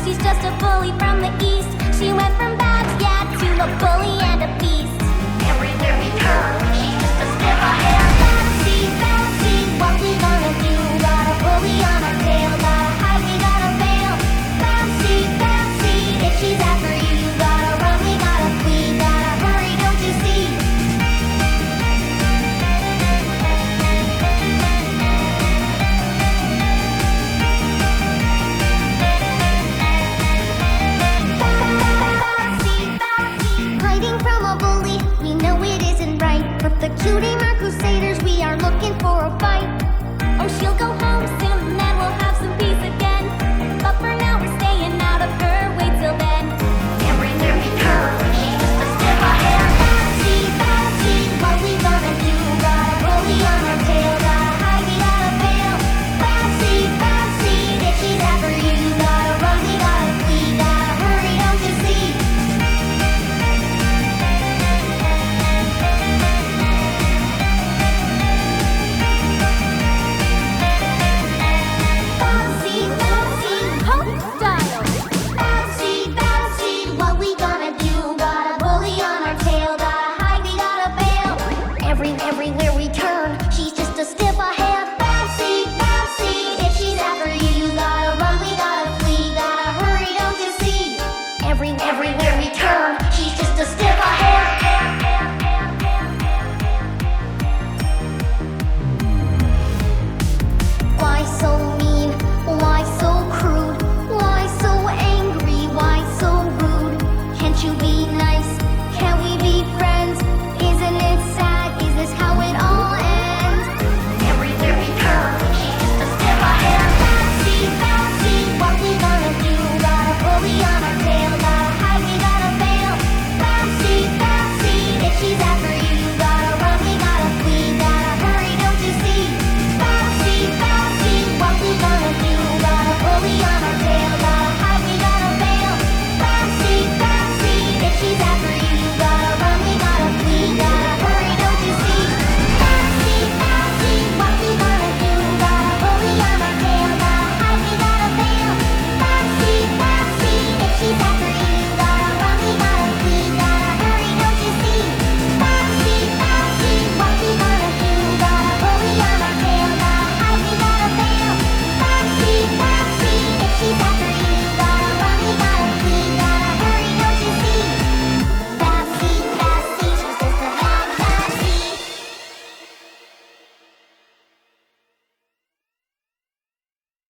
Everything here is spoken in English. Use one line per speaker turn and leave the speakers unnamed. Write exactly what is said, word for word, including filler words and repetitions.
she's just a bully from the east. She went from bad, yeah, to a bully and a beast. Everywhere we turn, she's just a step ahead. Bouncy, bouncy, what we gonna do? Got a bully on our tail, gotta hide, we gotta bail. Bouncy, bouncy, if she's after you, you gotta run, we gotta flee, gotta hurry, don't you see? Hiding from a bully, we know it isn't right. But the cutie mark crusaders, we are looking for a fight.